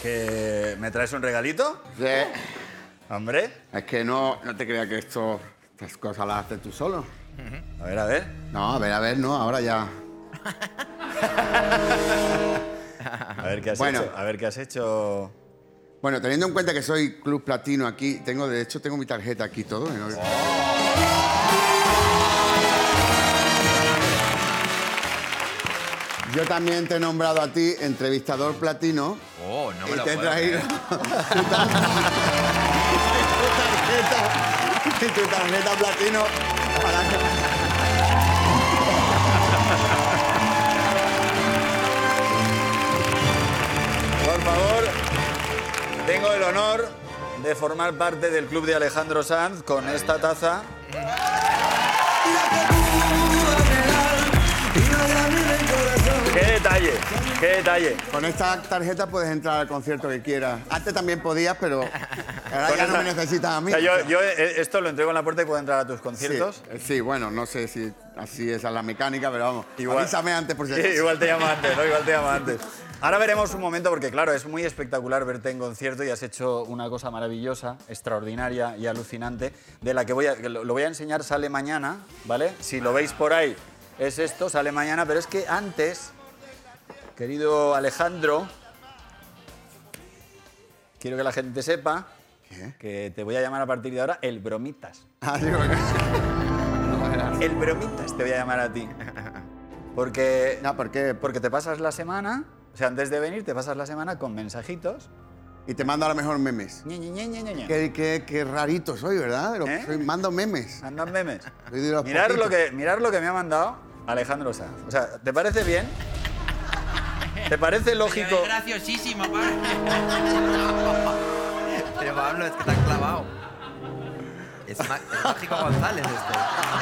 ¿Que me traes un regalito? Sí. Hombre. Es que no te creas que estas cosas las haces tú solo. A ver, a ver. No, a ver, no, ahora ya. A ver qué has Bueno. hecho. A ver qué has hecho. Bueno, teniendo en cuenta que soy Club Platino aquí, de hecho tengo mi tarjeta aquí y todo. ¿No? Yo también te he nombrado a ti entrevistador platino. Oh, no me y lo te he puedo traído creer. tu tarjeta platino para que... Por favor, tengo el honor de formar parte del club de Alejandro Sanz con esta taza. ¡Qué detalle! ¡Qué detalle! Con esta tarjeta puedes entrar al concierto que quieras. Antes también podías, pero ahora Con ya esta- no me necesitas a mí. O sea, yo esto lo entrego en la puerta y puedo entrar a tus conciertos. Sí, bueno, no sé si así es la mecánica, pero vamos. Igual. Avísame antes por si acaso. Igual te llamo antes, ¿no? Igual te llamo antes. Ahora veremos un momento, porque claro, es muy espectacular verte en concierto y has hecho una cosa maravillosa, extraordinaria y alucinante, de la que lo voy a enseñar, sale mañana, ¿vale? Si lo veis por ahí, es esto, sale mañana, pero es que antes, querido Alejandro, quiero que la gente sepa ¿Qué? que te voy a llamar a partir de ahora el Bromitas. Ah, digo que... El Bromitas te voy a llamar a ti. Porque... No, ¿por qué? Porque te pasas la semana, o sea, antes de venir te pasas la semana con mensajitos. Y te mando a lo mejor memes. Ñe, Ñe, Ñe, Ñe, Ñe, Ñe. Qué rarito soy, ¿verdad? Mando memes. Andan memes. Soy de los Mirar poquitos. lo que me ha mandado Alejandro Sanz. O sea, ¿te parece bien? ¿Te parece lógico? Es graciosísimo, Pablo. Pero Pablo, es que te han clavado. Es Mágico González este.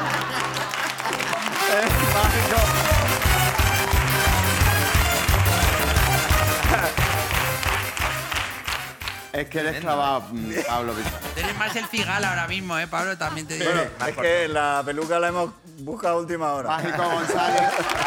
Es que eres clavado, Pablo. Eres más el cigal ahora mismo, Pablo? También te digo. Bueno, es que la peluca la hemos buscado a última hora. Mágico González.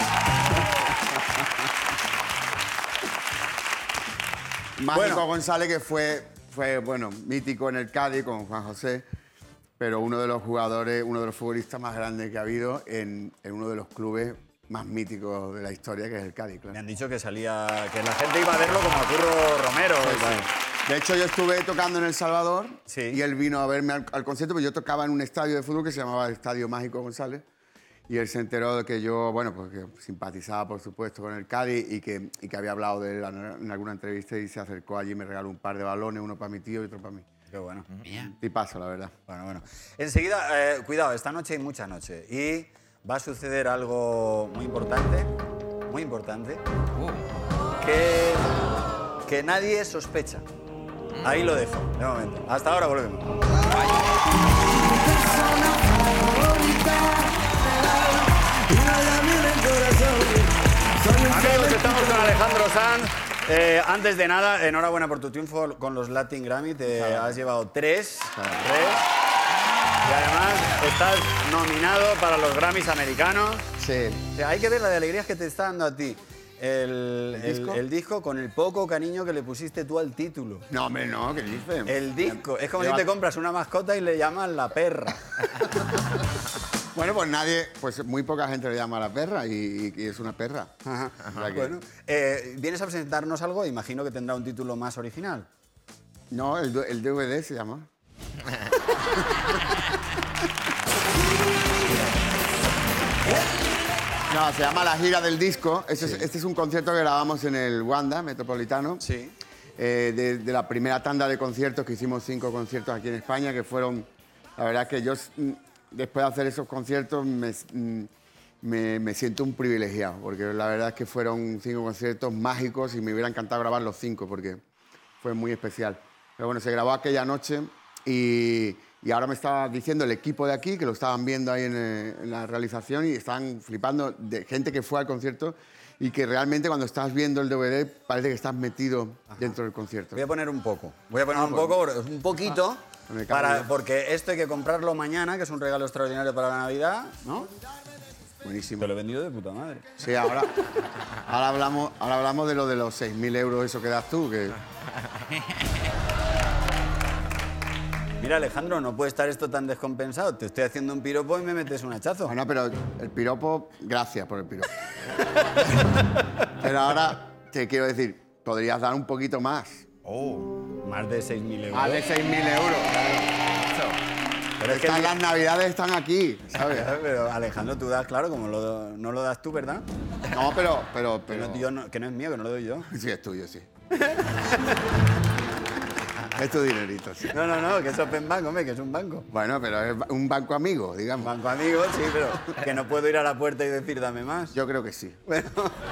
Mágico González, que fue bueno, mítico en el Cádiz con Juan José, pero uno de los jugadores, uno de los futbolistas más grandes que ha habido en uno de los clubes más míticos de la historia, que es el Cádiz, Me claro. han dicho que salía, que la gente iba a verlo como a Curro Romero. y tal. De hecho, yo estuve tocando en El Salvador Sí. y él vino a verme al concierto, porque yo tocaba en un estadio de fútbol que se llamaba el Estadio Mágico González. Y él se enteró de que yo, bueno, pues que simpatizaba, por supuesto, con el Cádiz y que había hablado de él en alguna entrevista y se acercó allí y me regaló un par de balones, uno para mi tío y otro para mí. Qué bueno. Tipazo, la verdad. Bueno. Enseguida, cuidado, esta noche hay mucha noche. Y va a suceder algo muy importante, que nadie sospecha. Ahí lo dejo, de momento. Hasta ahora volvemos. Amigos, estamos con Alejandro Sanz. Antes de nada, enhorabuena por tu triunfo con los Latin Grammy. Te has llevado tres. Y además estás nominado para los Grammys americanos. Sí. O sea, hay que ver la de alegrías que te está dando a ti el disco con el poco cariño que le pusiste tú al título. No, hombre, no, ¿qué dices? El disco. Es como si Lleva- te compras una mascota y le llaman la perra. Bueno, pues muy poca gente le llama a la perra y es una perra. O sea que- Bueno, ¿vienes a presentarnos algo? Imagino que tendrá un título más original. No, el DVD se llama. No, se llama La Gira del Disco. Este es un concierto que grabamos en el Wanda Metropolitano. Sí. De la primera tanda de conciertos, que hicimos 5 conciertos aquí en España, que fueron... La verdad es que yo, después de hacer esos conciertos, me siento un privilegiado, porque la verdad es que fueron 5 conciertos mágicos y me hubiera encantado grabar los 5, porque fue muy especial. Pero bueno, se grabó aquella noche y ahora me estaba diciendo el equipo de aquí, que lo estaban viendo ahí en la realización y estaban flipando de gente que fue al concierto y que realmente cuando estás viendo el DVD parece que estás metido dentro del concierto. Voy a poner un poco. Un poquito, Me cago en Dios. porque esto hay que comprarlo mañana, que es un regalo extraordinario para la Navidad, ¿no? buenísimo. Te lo he vendido de puta madre. Sí, ahora hablamos de lo de los 6.000 euros, eso que das tú, que... Mira, Alejandro, no puede estar esto tan descompensado. Te estoy haciendo un piropo y me metes un hachazo. Bueno, pero el piropo, gracias por el piropo. Pero ahora te quiero decir, podrías dar un poquito más. Más de 6.000 euros. Más de 6.000 euros. Pero es que Las navidades están aquí, ¿sabes? Pero Alejandro, tú das, claro, como no lo das tú, ¿verdad? No, pero... Que no es mío, que no lo doy yo. Sí, es tuyo, sí. Es tu dinerito, sí. No, que es Open Bank, hombre, que es un banco. Bueno, pero es un banco amigo, digamos. Banco amigo, sí, pero que no puedo ir a la puerta y decir dame más. Yo creo que sí. Bueno.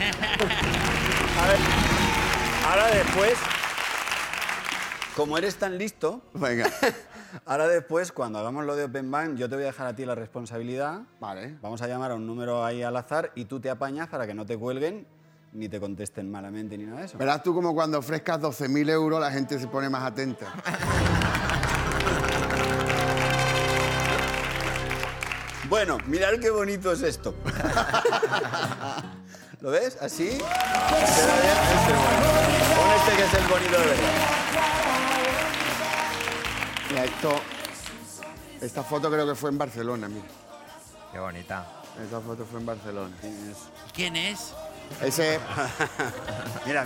A ver, ahora después, como eres tan listo, Venga. ahora después, cuando hagamos lo de Open Bank, yo te voy a dejar a ti la responsabilidad. Vale. Vamos a llamar a un número ahí al azar y tú te apañas para que no te cuelguen ni te contesten malamente ni nada de eso. Verás tú como cuando ofrezcas 12.000 euros la gente se pone más atenta. Bueno, mirad qué bonito es esto. ¿Lo ves? ¿Así? Espera bien, este bueno. Pon este que es el bonito de verdad. Mira, esta foto creo que fue en Barcelona, mira. Qué bonita. Esta foto fue en Barcelona. ¿Quién es? Ese... Mira. Wow.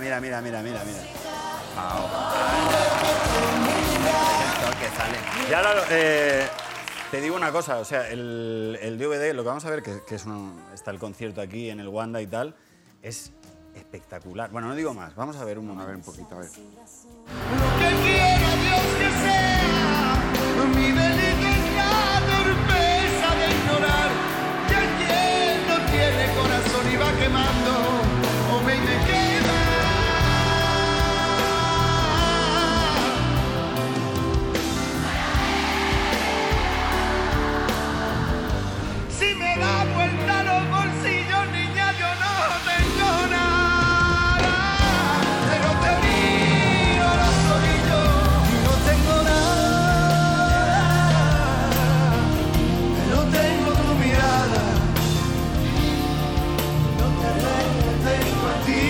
Que sale. Y ahora te digo una cosa, o sea, el DVD, lo que vamos a ver, que está el concierto aquí en el Wanda y tal, es espectacular. Bueno, no digo más, vamos a ver un momento. A ver un poquito, a ver. Lo que quiera Dios que sea, mi delito es la torpeza de ignorar que quien no tiene corazón y va quemando, o me queda. Si me da vuelta los bolsillos, niña, yo no tengo nada, pero te miro los orillos y no tengo nada, pero tengo tu mirada, no te tengo a ti.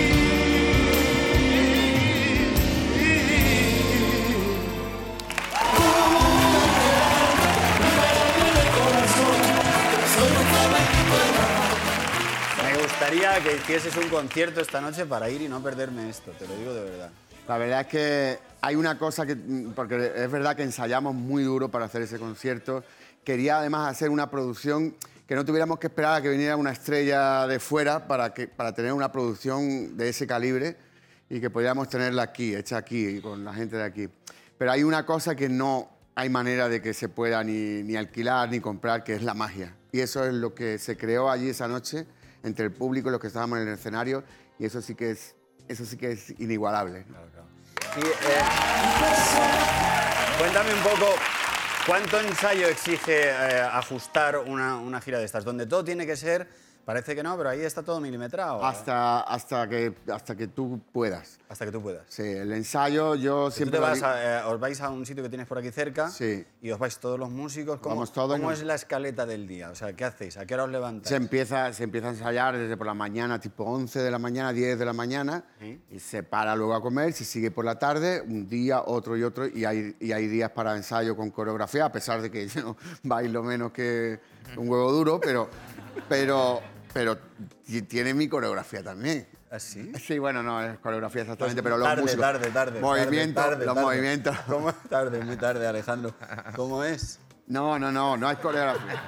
Me gustaría que hicieses un concierto esta noche para ir y no perderme esto, te lo digo de verdad. La verdad es que hay una cosa que... Porque es verdad que ensayamos muy duro para hacer ese concierto. Quería además hacer una producción que no tuviéramos que esperar a que viniera una estrella de fuera para tener una producción de ese calibre y que pudiéramos tenerla aquí, hecha aquí, con la gente de aquí. Pero hay una cosa que no hay manera de que se pueda ni alquilar ni comprar, que es la magia. Y eso es lo que se creó allí esa noche entre el público y los que estábamos en el escenario, y eso sí que es inigualable. Sí, cuéntame un poco, ¿cuánto ensayo exige ajustar una gira de estas? Donde todo tiene que ser, parece que no, pero ahí está todo milimetrado. Hasta que tú puedas. Hasta que tú puedas. Sí, el ensayo yo Tú siempre... te lo vas digo- os vais a un sitio que tienes por aquí cerca Sí. y os vais todos los músicos. ¿Cómo, Vamos todos, ¿cómo ¿no? es la escaleta del día? O sea, ¿qué hacéis? ¿A qué hora os levantáis? se empieza a ensayar desde por la mañana, tipo 11 de la mañana, 10 de la mañana, ¿Sí? y se para luego a comer, se sigue por la tarde, un día, otro y otro, y hay días para ensayo con coreografía, a pesar de que yo bailo menos que un huevo duro, pero tiene mi coreografía también. ¿Ah, sí? Sí, bueno, no es coreografía exactamente, pero Tarde, los músicos. tarde. Movimientos, tarde, los tarde. movimientos. ¿Cómo? Tarde, muy tarde, Alejandro. ¿Cómo es? No es coreografía.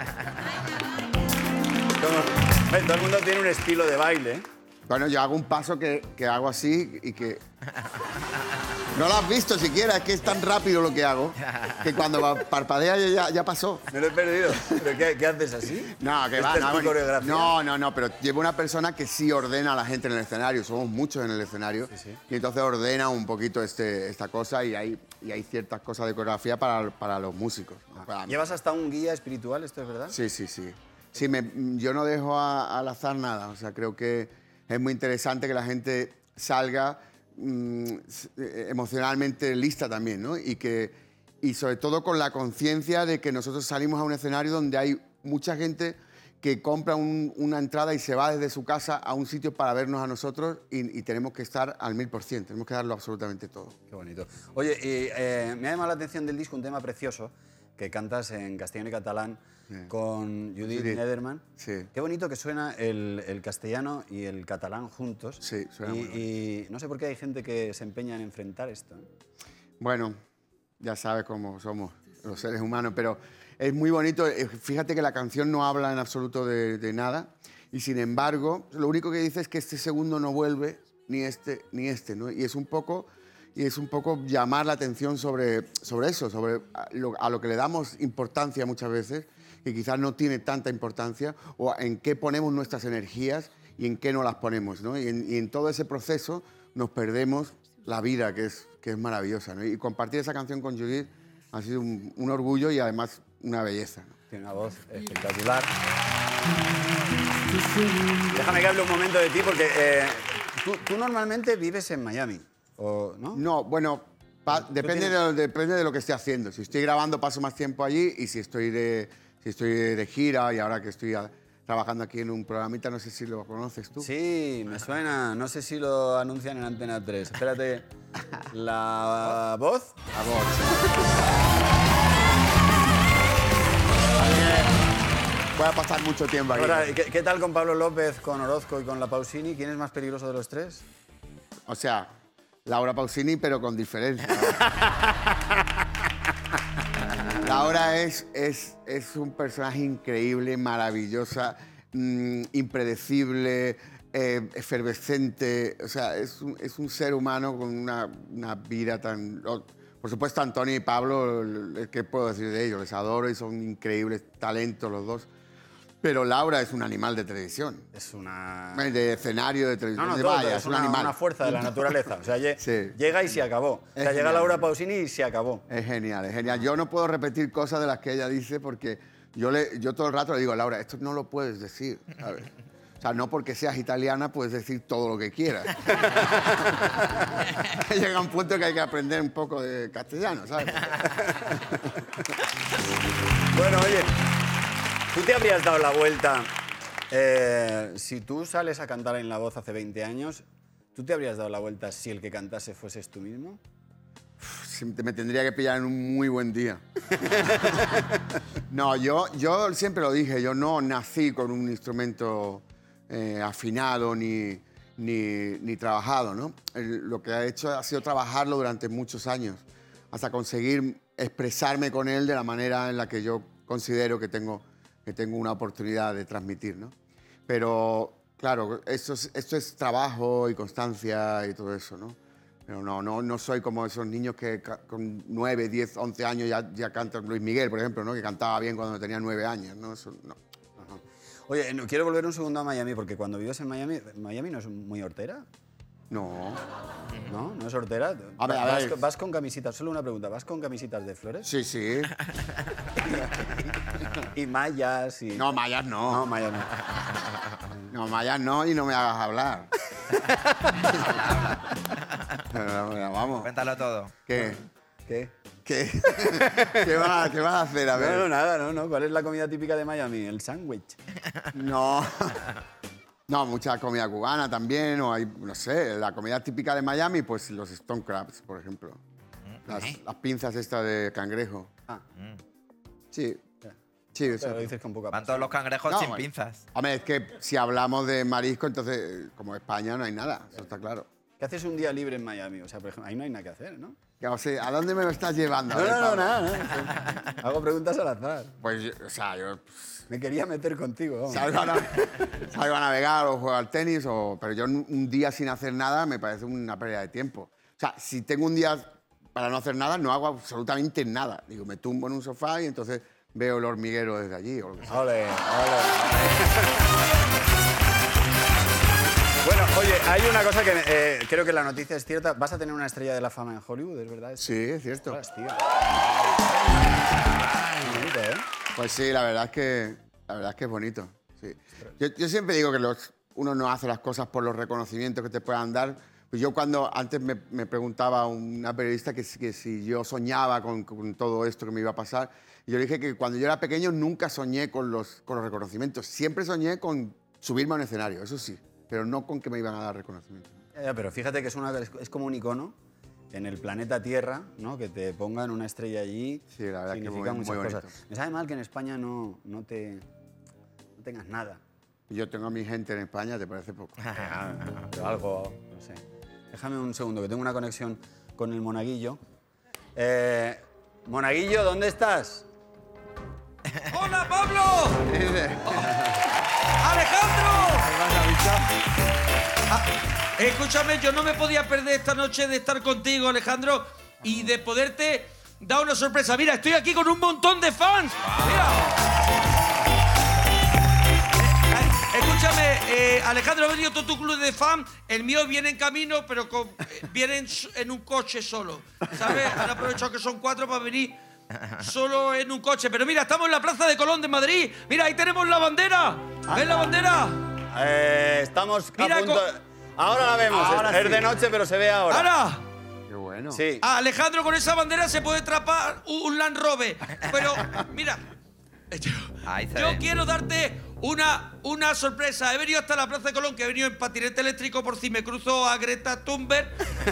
Todo el mundo tiene un estilo de baile, ¿eh? Bueno, yo hago un paso que hago así y que... No lo has visto siquiera, es que es tan rápido lo que hago que cuando parpadea ya pasó. Me lo he perdido. ¿Pero qué haces así? No, que ¿Esta va, es tu no, coreografía? no, pero llevo una persona que sí ordena a la gente en el escenario, somos muchos en el escenario, Sí. y entonces ordena un poquito esta cosa y hay ciertas cosas de coreografía para los músicos. ¿no? Para mí. ¿Llevas hasta un guía espiritual, esto es verdad? Sí. Sí, yo no dejo al azar nada, o sea, creo que es muy interesante que la gente salga emocionalmente lista también, ¿no? Y sobre todo con la conciencia de que nosotros salimos a un escenario donde hay mucha gente que compra una entrada y se va desde su casa a un sitio para vernos a nosotros y tenemos que estar al 1000%, tenemos que darlo absolutamente todo. Qué bonito. Oye, y me ha llamado la atención del disco un tema precioso que cantas en castellano y catalán con Judith Nederman. Sí. Qué bonito que suena el castellano y el catalán juntos. Sí, suena muy y no sé por qué hay gente que se empeña en enfrentar esto. Bueno, ya sabes cómo somos los seres humanos, pero es muy bonito. Fíjate que la canción no habla en absoluto de nada y, sin embargo, lo único que dice es que este segundo no vuelve, ni este, ¿no? Y es un poco llamar la atención sobre eso, sobre a lo que le damos importancia muchas veces, que quizás no tiene tanta importancia, o en qué ponemos nuestras energías y en qué no las ponemos, ¿no? Y en todo ese proceso nos perdemos la vida, que es maravillosa, ¿no? Y compartir esa canción con Judith ha sido un orgullo y además una belleza, ¿no? Tiene una voz espectacular. Déjame que hable un momento de ti, porque tú normalmente vives en Miami, ¿o no? No, bueno, depende de lo que esté haciendo. Si estoy grabando paso más tiempo allí, y si estoy de gira, y ahora que estoy trabajando aquí en un programita, no sé si lo conoces tú. Sí, me suena. No sé si lo anuncian en Antena 3. Espérate. ¿La voz? La voz. Voy a pasar mucho tiempo aquí. Ahora, ¿qué tal con Pablo López, con Orozco y con La Pausini? ¿Quién es más peligroso de los tres? O sea, Laura Pausini, pero con diferencia. Laura es un personaje increíble, maravillosa, impredecible, efervescente. O sea, es un ser humano con una vida tan... Por supuesto, Antonio y Pablo, ¿qué puedo decir de ellos? Les adoro y son increíbles talentos los dos. Pero Laura es un animal de televisión. Es una... De escenario de televisión. No, de todo, valla, es un animal. una fuerza de la naturaleza. O sea, Sí. llega y se acabó. O sea, llega genial. Laura Pausini y se acabó. Es genial, es genial. Yo no puedo repetir cosas de las que ella dice porque yo todo el rato le digo, Laura, esto no lo puedes decir, ¿sabes? O sea, no porque seas italiana puedes decir todo lo que quieras. Llega un punto que hay que aprender un poco de castellano, ¿sabes? Bueno, oye, ¿tú te habrías dado la vuelta? Si tú sales a cantar en La Voz hace 20 años, ¿tú te habrías dado la vuelta si el que cantase fueses tú mismo? Me tendría que pillar en un muy buen día. No, yo siempre lo dije, yo no nací con un instrumento afinado ni trabajado, ¿no? Lo que he hecho ha sido trabajarlo durante muchos años hasta conseguir expresarme con él de la manera en la que yo considero que tengo una oportunidad de transmitir, ¿no? Pero, claro, esto es trabajo y constancia y todo eso, ¿no? Pero no soy como esos niños que con 9, 10, 11 años ya cantan. Luis Miguel, por ejemplo, ¿no? Que cantaba bien cuando tenía 9 años, ¿no? Eso no. Ajá. Oye, quiero volver un segundo a Miami, porque cuando vives en Miami no es muy hortera. No. ¿No? ¿No es hortera? A ver. ¿Vas con camisitas? Solo una pregunta. ¿Vas con camisitas de flores? Sí, sí. Y mallas y... No, mallas no. No, mallas no. No, mallas no y no me hagas hablar. Vamos. Cuéntalo todo. ¿Qué? ¿Qué? ¿Qué vas a hacer? A ver. No, nada, no. ¿Cuál es la comida típica de Miami? El sándwich. No. No, mucha comida cubana también, o hay, no sé, la comida típica de Miami, pues los stone crabs, por ejemplo. Las pinzas estas de cangrejo. Ah. Sí. Ya. Sí, eso. Pero lo dices con poca Van todos los cangrejos No, sin bueno. pinzas. Hombre, es que si hablamos de marisco, entonces, como España, no hay nada, eso está claro. ¿Qué haces un día libre en Miami? O sea, por ejemplo, ahí no hay nada que hacer, ¿no? O sea, ¿a dónde me lo estás llevando? A ver, No, Pablo? nada. Hago preguntas al azar. Pues, yo Me quería meter contigo. Vamos. salgo a navegar o juego al tenis, pero yo un día sin hacer nada me parece una pérdida de tiempo. O sea, si tengo un día para no hacer nada, no hago absolutamente nada. Digo, me tumbo en un sofá y entonces veo el hormiguero desde allí o lo que sea. Ole. Bueno, oye, hay una cosa que creo que la noticia es cierta. Vas a tener una estrella de la fama en Hollywood, ¿es verdad? Sí, es cierto. Ostras, tío. Muy bonito, ¿eh? Pues sí, la verdad es que es bonito. Sí. Yo siempre digo que uno no hace las cosas por los reconocimientos que te puedan dar, Pues yo antes me preguntaba una periodista que si yo soñaba con todo esto que me iba a pasar, y yo le dije que cuando yo era pequeño nunca soñé con los reconocimientos, siempre soñé con subirme a un escenario, eso sí, pero no con que me iban a dar reconocimientos. Pero fíjate que es como un icono en el planeta Tierra, ¿no? Que te pongan una estrella allí. Sí, la verdad significa que muchas muy cosas. bonito. Me sabe mal que en España no tengas nada. Yo tengo a mi gente en España, ¿te parece poco? Pero algo, no sé. Déjame un segundo, que tengo una conexión con el Monaguillo. Monaguillo, ¿dónde estás? ¡Hola, Pablo! ¡Alejandro! Escúchame, yo no me podía perder esta noche de estar contigo, Alejandro, y de poderte dar una sorpresa. Mira, estoy aquí con un montón de fans. Mira. Escúchame, Alejandro, ha venido todo tu club de fans. El mío viene en camino, pero vienen en un coche solo, ¿sabes? Han aprovechado que son 4 para venir solo en un coche. Pero mira, estamos en la Plaza de Colón de Madrid. Mira, ahí tenemos la bandera. ¿Ves la bandera? Estamos Mira, a punto... Ahora la vemos. Ahora es sí. de noche, pero se ve ahora. ¡Ahora! Qué bueno. Sí. A Alejandro con esa bandera se puede atrapar un Land Rover. Pero, mira, Ahí se yo ve. quiero darte una sorpresa. He venido hasta la Plaza de Colón, que he venido en patinete eléctrico por si me cruzo a Greta Thunberg.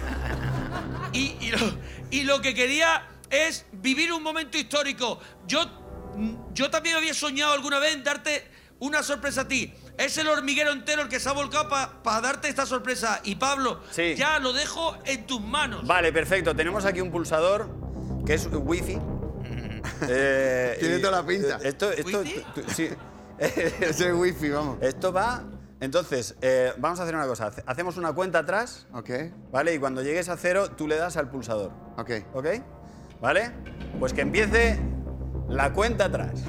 y lo que quería es vivir un momento histórico. Yo también había soñado alguna vez en darte una sorpresa a ti. Es el hormiguero entero el que se ha volcado para darte esta sorpresa. Y Pablo, Sí. ya lo dejo en tus manos. Vale, perfecto. Tenemos aquí un pulsador que es wifi. Tiene toda la pinta. ¿Wifi? Sí. Ese es wifi, vamos. Esto va... Entonces, vamos a hacer una cosa. Hacemos una cuenta atrás, Ok, ¿vale? Y cuando llegues a 0, tú le das al pulsador. ok. ¿Ok? ¿Vale? Pues que empiece la cuenta atrás.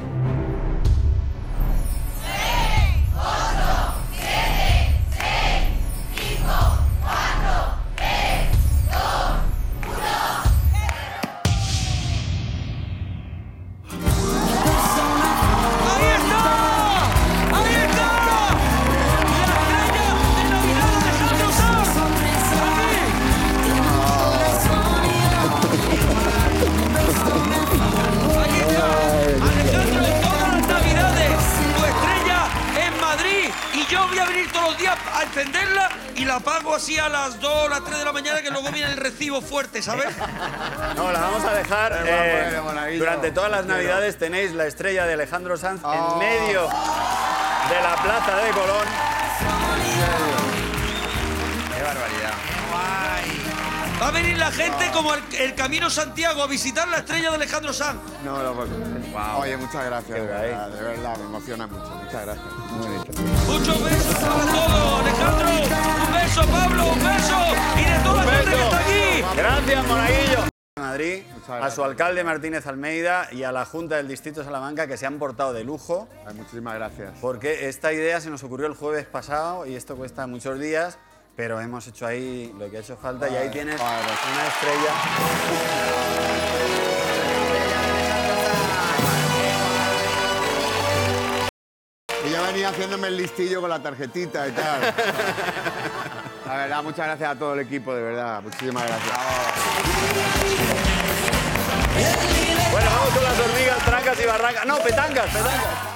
¡Ahí está! ¡Ahí está! ¡La estrella de Navidad de Alejandro Sanz! ¡Aquí está! Alejandro, en todas las Navidades, tu estrella en Madrid. Y yo voy a venir todos los días a encenderla y la apago así a las 2 o las 3 de la mañana, que luego viene el recibo fuerte, ¿sabes? No, la vamos a dejar. Qué guapo eres, Monaguillo. Durante todas las Te quiero. Navidades tenéis la estrella de Alejandro Sanz en medio de la Plaza de Colón. Qué barbaridad. Va a venir la gente como el Camino Santiago a visitar la estrella de Alejandro Sanz. No lo puedo creer. Wow. Oye, muchas gracias, Qué guay. de verdad, me emociona mucho. Muchas gracias. Muy bonito. Muchos besos para todos, Alejandro. Un beso, Pablo, un beso. Y de toda la gente que está aquí. Gracias, Monaguillo. Madrid, Muchas a gracias. su alcalde Martínez Almeida y a la Junta del Distrito de Salamanca, que se han portado de lujo, Ay, muchísimas gracias. porque esta idea se nos ocurrió el jueves pasado y esto cuesta muchos días, pero hemos hecho ahí lo que ha hecho falta y ahí tienes Padre. una estrella. Y yo venía haciéndome el listillo con la tarjetita y tal. La verdad, muchas gracias a todo el equipo, de verdad. Muchísimas gracias. Bueno, vamos con las hormigas, trancas y barrancas. No, petangas, petangas.